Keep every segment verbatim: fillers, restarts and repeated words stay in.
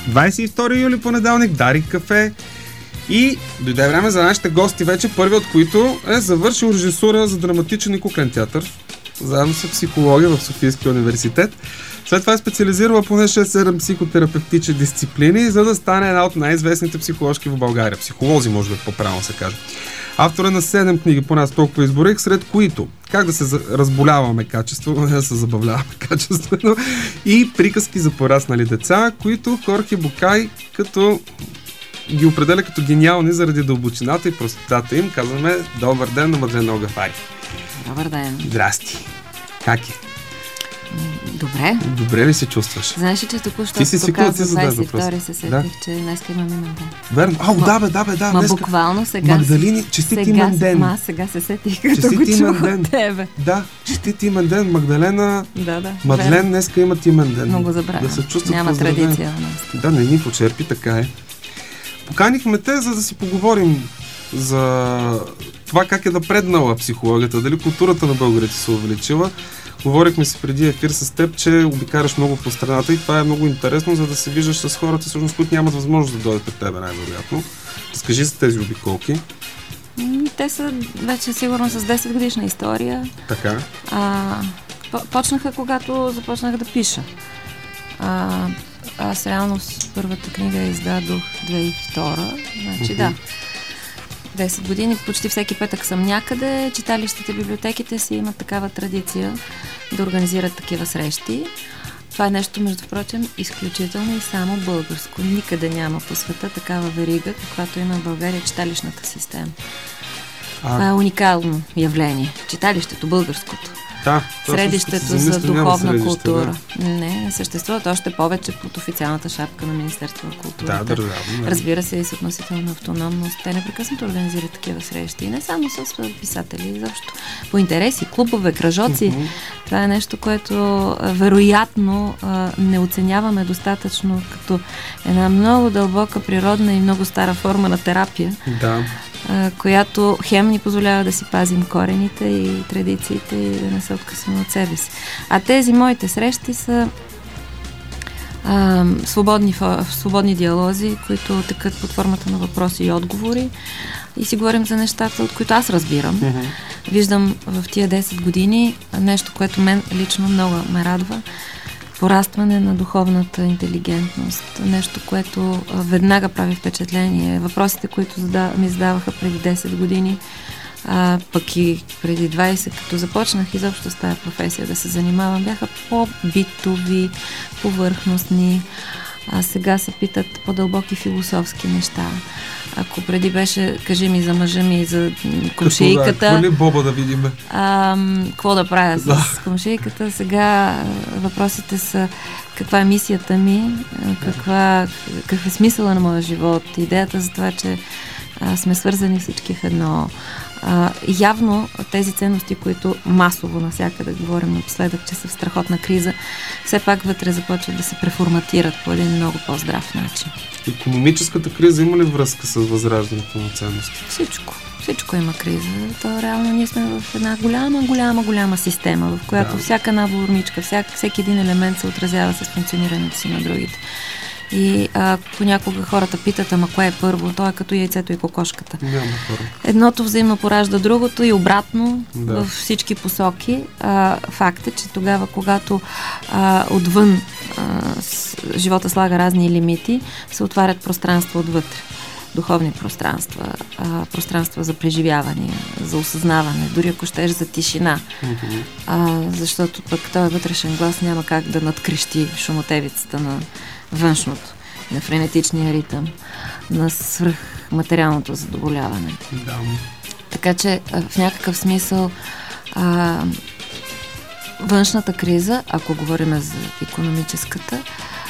двадесет и втори юли, понеделник, Дарик кафе. И дойде време за нашите гости вече, първи от които е завършил режисура за драматичен и куклен театър, заедно с психология в Софийския университет. След това е специализирала поне шест-седем психотерапевтични дисциплини, за да стане една от най-известните психоложки в България. Психолози, може би по-правилно се каже. Автор е на седем книги, поне аз толкова изборих, сред които Как да се разболяваме качествено, не да се забавляваме качествено, и Приказки за пораснали деца, които Хорхе Букай като ги определя като гениални заради дълбочината и простотата им. Казваме добър ден на Мадлена Огафари. Добър ден. Здрасти. Как е? Добре. Добре ли се чувстваш? Знаеш ли, че току-що ти си свикнала да ти зададеш двадесет и втори се сетих, да? че днес имаме имен ден. Верно. Ау, да бе, да бе, да. Ма днеска... буквално сега... Магдалини, честит имен ден. Ма сега се сетих, като го чух от тебе. Да, честит имен ден. Магдалена, да, да, Мадлен верно. Днеска имат имен ден. Много забравя. Да се чувстват Няма поздравени. традиция у нас. Да, не ни почерпи, така е. Поканихме те, за да си поговорим за това как е напреднала психологията, дали културата на българите се увеличила. Говорихме си преди ефир с теб, че обикараш много по страната и това е много интересно, за да се виждаш с хората, всъщност, които нямат възможност да дойдат пред тебе, най-вероятно. Разкажи за тези обиколки. Те са вече сигурно с десет годишна история. Така. А, почнаха, когато започнах да пиша. А, аз реално с първата книга издадох две хиляди и втора. Значи uh-huh. да. десет години, почти всеки петък съм някъде. Читалищите, библиотеките си имат такава традиция да организират такива срещи. Това е нещо, между прочим, изключително и само българско. Никъде няма по света такава верига, каквато има в България читалищната система. А... Това е уникално явление. Читалището, българското. Да, средището за духовна култура. Да. Не, не съществуват още повече под официалната шапка на Министерство на културата. Да, държавно. Да. Разбира се, и с относителна автономност. Те непрекъснато организират такива срещи. И не само с писатели, изобщо. По интереси, клубове, кръжоци. Uh-huh. Това е нещо, което вероятно не оценяваме достатъчно като една много дълбока, природна и много стара форма на терапия. Да. Която хем ни позволява да си пазим корените и традициите и да не се откъсваме от себе си. А тези моите срещи са а, свободни, свободни диалози, които текат под формата на въпроси и отговори и си говорим за нещата, от които аз разбирам. Mm-hmm. Виждам в тия десет години нещо, което мен лично много ме радва. Порастване на духовната интелигентност. Нещо, което веднага прави впечатление. Въпросите, които зада, ми задаваха преди десет години, а, пък и преди двадесет, като започнах изобщо с тази професия да се занимавам, бяха по-битови, повърхностни. А сега се питат по-дълбоки философски неща. Ако преди беше, кажи ми за мъжа ми, за комшийката. Какво ли Боба да видим? Какво да правя с да. комшийката? Сега въпросите са каква е мисията ми, каква, какъв е смисъла на моя живот, идеята за това, че а, сме свързани всички в едно. А, явно тези ценности, които масово навсякъде говорим напоследък, че са в страхотна криза, все пак вътре започват да се преформатират по един много по-здрав начин. Икономическата криза има ли връзка с възраждането на ценности? Всичко. Всичко има криза. То реално ние сме в една голяма, голяма, голяма система, в която да. всяка една бурмичка, всяк, всеки един елемент се отразява с функционирането си на другите. И а, понякога хората питат, ама кое е първо? То е като яйцето и кокошката. Няма първо. Едното взаимно поражда другото и обратно да. във всички посоки. А, факт е, че тогава, когато а, отвън а, с, живота слага разни лимити, се отварят пространства отвътре. Духовни пространства, а, пространства за преживяване, за осъзнаване, дори ако щеш за тишина. Mm-hmm. А, защото пък този вътрешен глас няма как да надкрещи шумотевицата на външното, на френетичния ритъм, на свръхматериалното задоволяване. Да. Така че в някакъв смисъл а, външната криза, ако говорим за икономическата,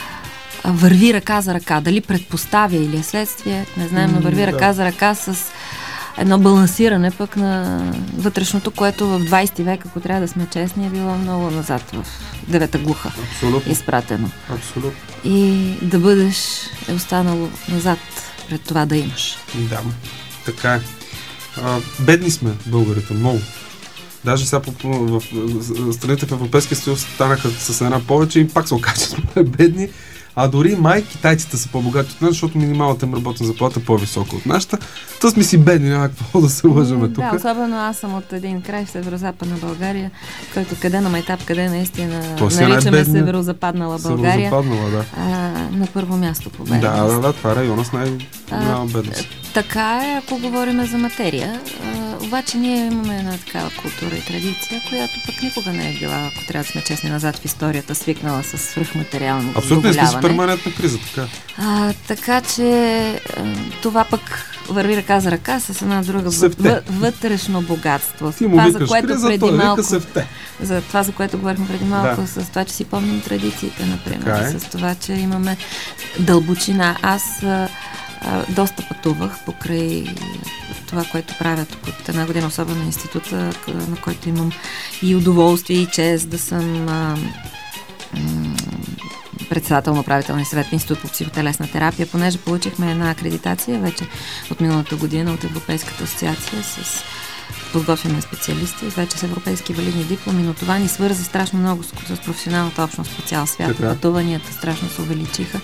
върви ръка за ръка. Дали предпоставя или е следствие, не знаем, но върви ръка да. за ръка с едно балансиране пък на вътрешното, което в двадесети век, ако трябва да сме честни, е било много назад в девета глуха. Абсолютно. Изпратено. Абсолютно. И да бъдеш е останало назад пред това да имаш. Да, така е. А, бедни сме българите, много. Даже сега в, в, в страните в Европейския съюз станаха с една повече и пак се окаже, че сме бедни. А дори май китайците са по-богати от нас, защото минималната им работна заплата е по-висока от нашата. Та сме си бедни, няма какво да се лъжаме тук. Да, особено аз съм от един край в северо-западна България, който къде на майтап, къде наистина наричаме северо-западнала България. Северо-западнала, да. А, на първо място по бедност. Да, да, да, това е района с най-голяма бедност. Така е, ако говорим за материя. А, обаче ние имаме една такава култура и традиция, която пък никога не е била, ако трябва да сме честни назад в историята, свикнала с свръхматериално задоволяване. Абсолютно, не сме с перманентна криза, така. А, така че а, това пък върви ръка за ръка с една друга въ, вътрешно богатство. Ти му викаш криза, той вика севте. За това, за което говорихме преди малко, да. С това, че си помним традициите, например, е. с това, че имаме дълбочина. Аз а, а, доста пътувах покрай това, което правят тук от една година, особено института, на който имам и удоволствие, и чест да съм а, м- председател на управителния съвет на Институт по психотелесна терапия, понеже получихме една акредитация вече от миналата година от Европейската асоциация с подготвяме специалисти, вече с европейски валидни дипломи, но това ни свърза страшно много с, с професионалната общност по цял свят. Така. Пътуванията страшно се увеличиха.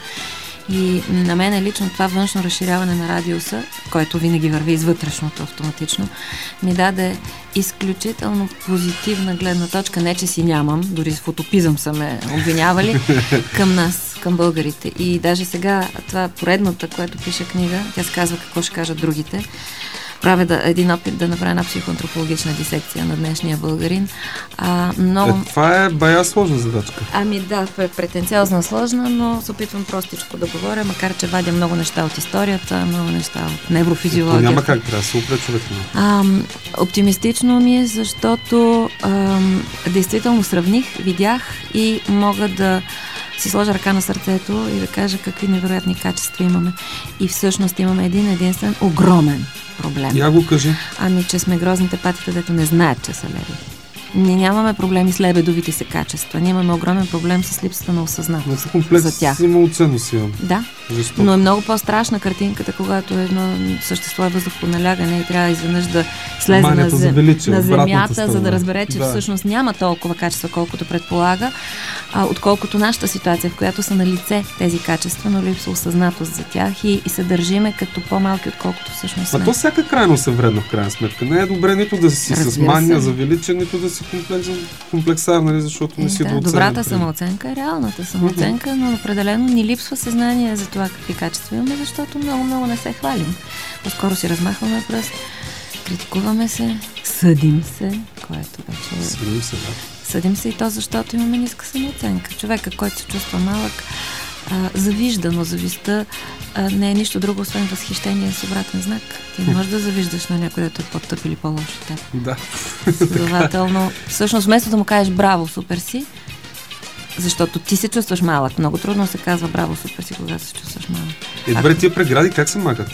И на мен е лично това външно разширяване на радиуса, който винаги върви из вътрешното автоматично, ми даде изключително позитивна гледна точка. Не, че си нямам, дори с фотопизъм са ме обвинявали, към нас, към българите. И даже сега това поредната, което пише книга, тя се казва "Какво ще кажат другите", правя да, един опит да направя една психоантропологична дисекция на днешния българин. А, много... е, това е бая сложна задачка. Ами да, е претенциозна сложна, но се опитвам простичко да говоря, макар че вадя много неща от историята, много неща от неврофизиологията. То няма как, трябва да се упре човек. А, оптимистично ми е, защото а, действително сравних, видях и мога да си сложа ръка на сърцето и да кажа какви невероятни качества имаме. И всъщност имаме един единствен огромен проблем. Я го кажи. Ами, че сме грозните патите, дето не знаят, че са леви. Ние нямаме проблеми с лебедовите си качества. Ние имаме огромен проблем с липсата на осъзнатост за тях. Самооценност имам. Да, Жестоко. но е много по-страшна картинката, когато едно същество е въздухоналягане и трябва изведнъж да слезе на, зем... величие, на земята, за да разбере, че да. всъщност няма толкова качества, колкото предполага, а, отколкото нашата ситуация, в която са на лице тези качества, но липсва осъзнатост за тях и, и се държиме като по-малки, отколкото всъщност сме. А то всяка крайност е вредна в крайна сметка. Не е добре нито да си Разбира с мания се. за величие, нито да си комплекс, комплексар, нали, защото не си да, да оценим. Добрата самооценка е реалната самооценка, mm-hmm. но определено ни липсва съзнание за това какви качества имаме, защото много-много не се хвалим. По-скоро си размахваме пръст, критикуваме се, съдим се, което вече... Съдим се, да. Съдим се и то, защото имаме ниска самооценка. Човека, който се чувства малък, а, завижда, но завистта а, не е нищо друго, освен възхищение с обратен знак. Ти не можеш да завиждаш на някой, дето е по-тъп или по-лош от теб. Да. Следователно, всъщност, вместо да му кажеш браво, супер си, защото ти се чувстваш малък. Много трудно се казва браво, супер си, когато се чувстваш малък. Е, добре, тия прегради как се махат?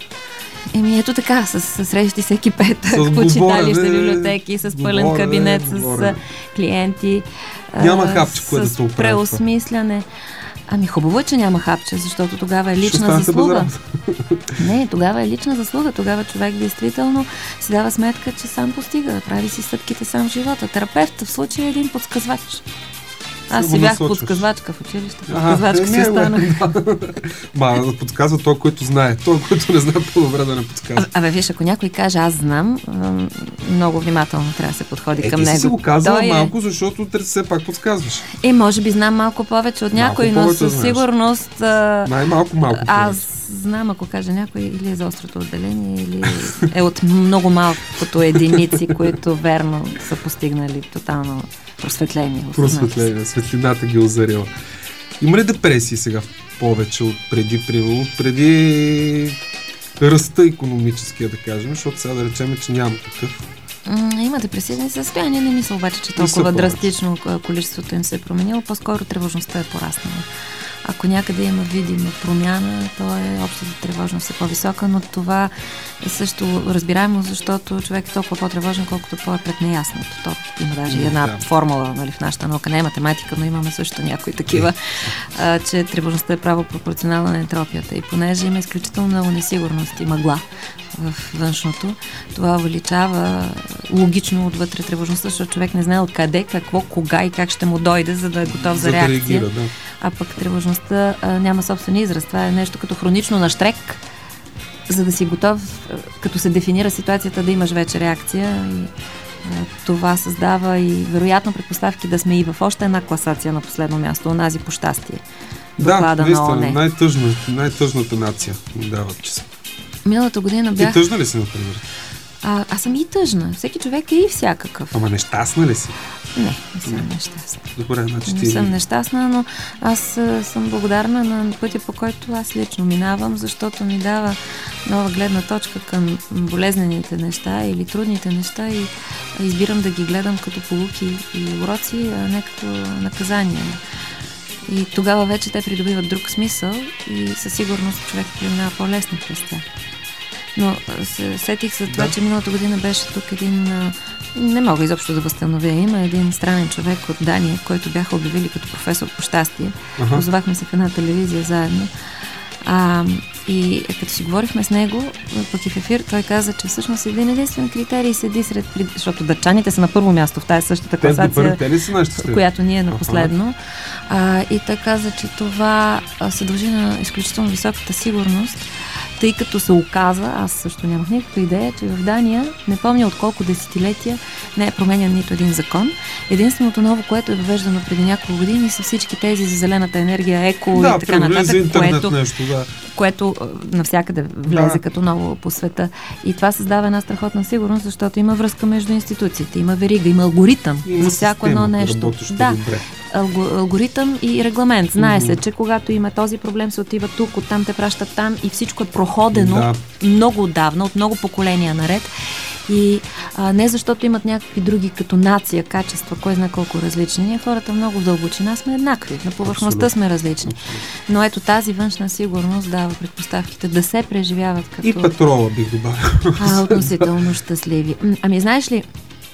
Еми ето така, с, с срещи всеки петък, по читалища, библиотеки, с пълен говорене, кабинет, с говорене. клиенти. Няма хапче, което да се оправя. Преосмисляне. Ами хубаво е, че няма хапче, защото тогава е лична заслуга. Не, тогава е лична заслуга. Тогава човек действително си дава сметка, че сам постига, прави си стъпките сам в живота. Терапевт в случая е един подсказвач. Аз си бях подсказвачка в училище. Подсказвачка си станах. Ма, да подсказва той, който знае. Той, който не знае, по-добре да не подсказва. Абе, виж, ако някой каже аз знам, много внимателно трябва да се подходи е, към ти него. Ти си го казала той малко, е... защото те все пак подсказваш. Е, може би знам малко повече от някой, но със сигурност... Най-малко малко. Аз знам, ако каже някой, или е за острото отделение, или е от много малкото единици, които верно са постигнали тотално просветление. Просветление, светлината ги озарила. Има ли депресии сега повече от преди, примерно, преди ръста икономическия, да кажем, защото сега да речем, че няма такъв? Има депресивни състояния, не мисля обаче, че толкова драстично количеството им се е променило, по-скоро тревожността е пораснала. Ако някъде има видима промяна, то е общата тревожност е по-висока, но това е също разбираемо, защото човек е толкова по-тревожен, колкото по-е пред неясното. То има даже една да. формула, нали, в нашата наука, не е математика, но имаме също някои такива, а, че тревожността е право пропорционална на ентропията. И понеже има изключително много несигурност и мъгла в външното, това увеличава логично отвътре тревожността, защото човек не знае откъде, какво, кога и как ще му дойде, за да е готов за, за реакция. Да реагира, да. а пък тревожността а, няма собствен израз. Това е нещо като хронично наштрек, за да си готов, като се дефинира ситуацията, да имаш вече реакция. И а, това създава и вероятно предпоставки да сме и в още една класация на последно място, онази по щастие. Да, наистина, най-тъжна, най-тъжната нация ни дават, че са. Миналата година бях... Ти тъжна ли си, например? А, аз съм и тъжна. Всеки човек е и всякакъв. Ама нещастна ли си? Не, не съм не. нещастна. Добре, значи не ти... съм нещастна, но аз а, съм благодарна на пътя, по който аз лично минавам, защото ми дава нова гледна точка към болезнените неща или трудните неща и а, избирам да ги гледам като поуки и уроци, а не като наказания. И тогава вече те придобиват друг смисъл и със сигурност човек преминава по-лесно през тях. Но се сетих за това, да. че миналата година беше тук един, не мога изобщо да възстановя, има един странен човек от Дания, който бяха обявили като професор по щастие. Ага. Озовахме се в една телевизия заедно. А, и като си говорихме с него, пък и в ефир, той каза, че всъщност един единствен критерий седи сред... Защото дъчаните са на първо място в тази същата класация, която ние е на последно. А, и той каза, че това се дължи на изключително високата сигурност, тъй като се оказа, аз също нямах никаква идея, че в Дания, не помня от колко десетилетия, не е променян нито един закон. Единственото ново, което е въвеждано преди няколко години, са всички тези за зелената енергия, еко да, и така нататък, което, нещо, да. което навсякъде влезе да. като ново по света. И това създава една страхотна сигурност, защото има връзка между институциите, има верига, има алгоритъм има за всяко система, едно нещо. Да. Алгоритъм и регламент. Знае mm-hmm. се, че когато има този проблем, се отива тук, оттам те пращат там и всичко е проходено да. много отдавна, от много поколения наред. И а, не защото имат някакви други като нация, качества, кой знае колко различни. Ние хората много в дълбочина сме еднакви, на повърхността сме различни. Но ето тази външна сигурност дава предпоставките да се преживяват като... И петрола бих добавил. А, относително щастливи. Ами знаеш ли,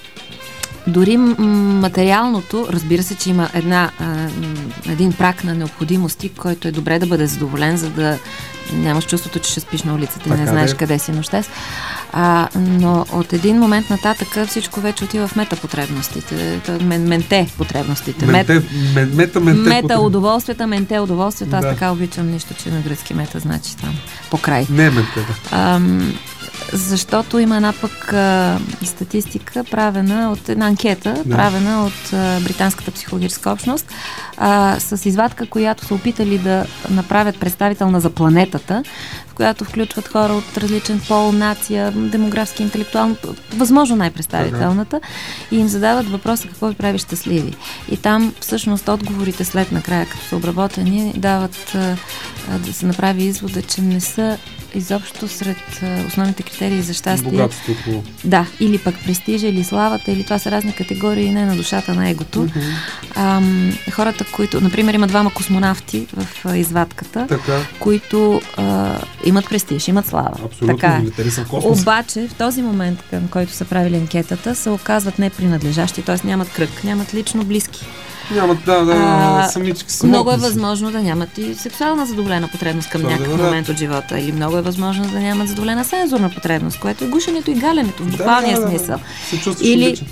дори материалното, разбира се, че има една, а, един прак на необходимости, който е добре да бъде задоволен, за да нямаш чувството, че ще спиш на улицата и не знаеш е. къде си нощес. А, но от един момент нататък всичко вече отива в метапотребностите. Мен, менте потребностите. Менте, мет, мета, менте мета удоволствията, менте удоволствията. Аз да. така обичам нищо, че на гръцки мета значи там по край. Не е менте, да. А, защото има една пък а, статистика, правена от една анкета, да. правена от а, Британската психологическа общност, а, с извадка, която са опитали да направят представителна за планетата, в която включват хора от различен пол, нация, демографски, интелектуално, възможно най-представителната, ага. и им задават въпроса какво ви прави щастливи. И там всъщност отговорите след накрая, като са обработени, дават а, а, да се направи извода, че не са изобщо сред а, основните критерии за щастие. Богатството. Да, или пък престижа, или славата, или това са разни категории, не на душата, на егото. Uh-huh. А, хората, които, например, има двама космонавти в а, извадката, така. които а, имат престиж, имат слава. Абсолютно, така. са в космос. Обаче, в този момент, към който са правили анкетата, се оказват непринадлежащи, т.е. нямат кръг, нямат лично близки. Нямат, да, да, а, самички самотни. Много е възможно да нямат и сексуална задоволена потребност към някакъв да, момент от живота. Или много е възможно да нямат задоволена сензорна потребност, което е гушенето и галенето в буквалния да, да, смисъл. Да, или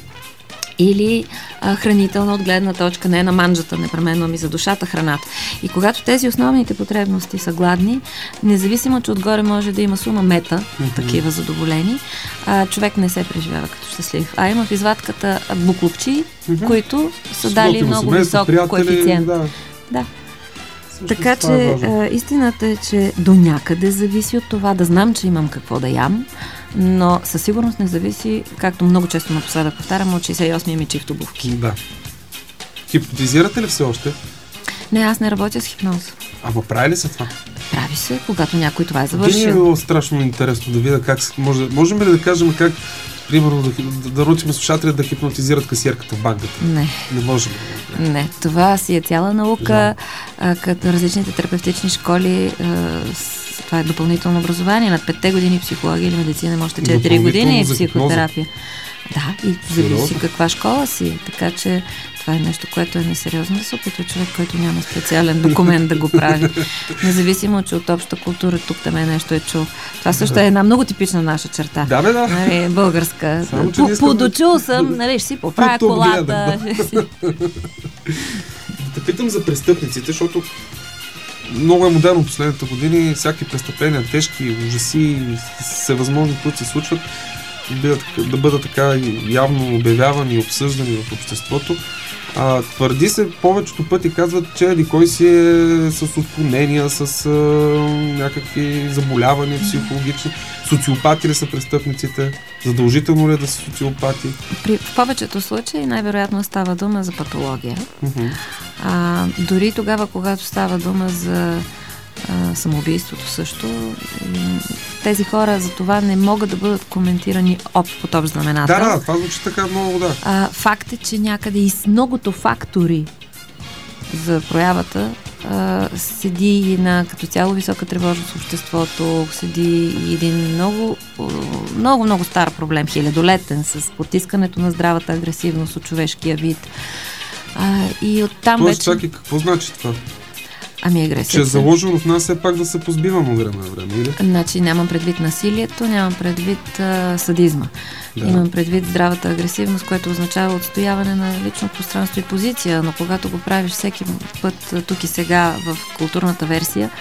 или а, хранителна от гледна точка, не на манджата непременно, ами за душата храната. И когато тези основните потребности са гладни, независимо, че отгоре може да има сума мета, mm-hmm. такива задоволени, а, човек не се преживява като щастлив. А има в извадката буклопчи, mm-hmm. които са дали много висок коефициент. Да. да. Така че е истината е, че до някъде зависи от това да знам, че имам какво да ям, но със сигурност не зависи, както много често напоследък повтарям, от шейсет и осми мечи в обувки. Да. Хипнотизирате ли все още? Не, аз не работя с хипноза. Ама прави ли се това? Прави се, когато някой това е завършил. Би ми било страшно интересно да видя как може, можем ли да кажем как примерно да, да, да научим слушателите да хипнотизират касиерката в банката. Не. Не можем. Не, това си е цяла наука, а, като различните терапевтични школи, а, с, това е допълнително образование, над петте години психология или медицина, може четири години психотерапия. Да, и зависи каква школа си, така че това е нещо, което е несериозно да се опитва човек, който няма специален документ да го прави. Независимо, че от обща култура тук там е нещо е чул. Това също е една много типична наша черта. Да, бе, да. Нали, българска. Подочул съм, нали, ще си поправя колата. да те питам за престъпниците, защото много е модерно последните години, всяки престъпления, тежки, ужаси, всевъзможни, които се случват, да бъдат така явно обявявани и обсъждани в обществото. А, твърди се, повечето пъти казват, че еди кой си е с отклонения, с а, някакви заболявания психологични. Социопати ли са престъпниците? Задължително ли е да са социопати? При, в повечето случаи най-вероятно става дума за патология. Uh-huh. А, дори тогава, когато става дума за а, самоубийството също, тези хора за това не могат да бъдат коментирани об, под общ знаменател. Да, да, това звучи така много, да. А, факт е, че някъде и с многото фактори за проявата а, седи и на като цяло висока тревожност в обществото, седи и един много, много, много стар проблем, хилядолетен, с потискането на здравата агресивност от човешкия вид. А, и оттам Тоест, вече... чакай, какво значи това? Ами агресията. Че е заложено в нас все пак да се позбиваме време на време, или? Значи нямам предвид насилието, нямам предвид а, садизма. Да. Имам предвид здравата агресивност, което означава отстояване на лично пространство и позиция, но когато го правиш всеки път тук и сега в културната версия,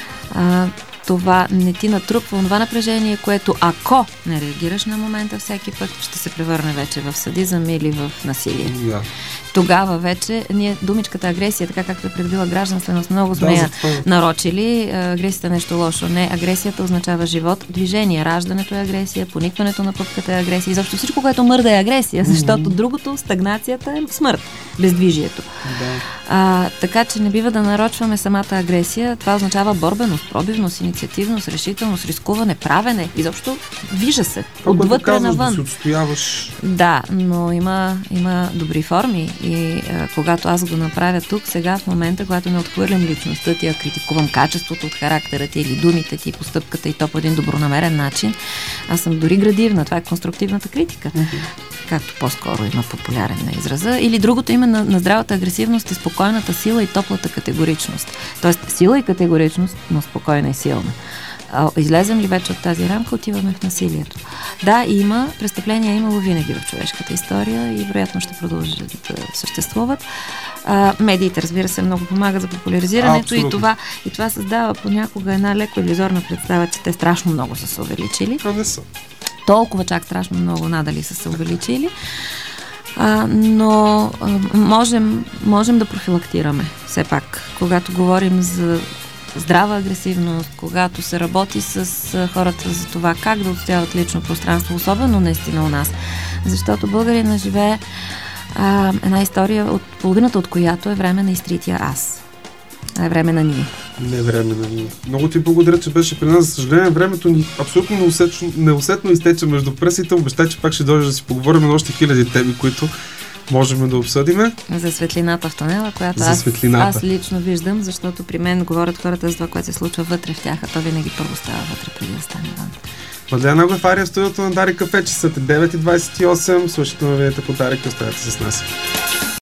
а, това не ти натрупва това напрежение, което ако не реагираш на момента всеки път, ще се превърне вече в садизъм или в насилие. Да. Тогава вече ние думичката агресия, така както е придобила гражданственост, много сме да, я нарочили. Агресията е нещо лошо. Не, агресията означава живот, движение. Раждането е агресия, поникването на пъпката е агресия. Изобщо всичко, което мърда е агресия, защото mm-hmm. другото, стагнацията е смърт, бездвижието. Да. А, така че не бива да нарочваме самата агресия. Това означава борбеност, пробивност, инициативност, решителност, рискуване, правене. Изобщо движа се. Отвътре навън. Да си отстояваш. Да, но има, има добри форми. И а, когато аз го направя тук, сега в момента, когато не отхвърлям личността ти, а критикувам качеството от характера ти или думите ти, постъпката и то по един добронамерен начин, аз съм дори градивна. Това е конструктивната критика. Mm-hmm. Както по-скоро има популярен на израза. Или другото име на, на здравата агресивност е спокойната сила и топлата категоричност. Тоест сила и категоричност, но спокойна и силна. А, излезем ли вече от тази рамка, отиваме в насилието. Да, има, престъпления е имало винаги в човешката история и вероятно ще продължат да съществуват. А, медиите, разбира се, много помагат за популяризирането и това, и това създава понякога една леко иллюзорна представа, че те страшно много са се увеличили. Това не са. Толкова чак страшно много надали са се увеличили. А, но а, можем, можем да профилактираме все пак, когато говорим за здрава агресивност, когато се работи с а, хората за това как да отстояват лично пространство, особено наистина у нас. Защото българина живее а, една история, от половината от която е време на изтрития аз. Е време на ние. Не време на ние. Много ти благодаря, че беше при нас. За съжаление, времето ни абсолютно неусетно, неусетно изтече между пръсите. Обещай, че пак ще дойдеш да си поговорим на още хиляди теми, които можем да обсъдиме. За светлината в тунела, която аз, аз лично виждам, защото при мен говорят хората за това, което се случва вътре в тях, а то винаги първо става вътре, преди да стане вън. Младена Нагов, Ария в студиото на Дарик Кафе, часът е девет и двадесет и осем. Слушайте новините по Дарик и оставете с нас.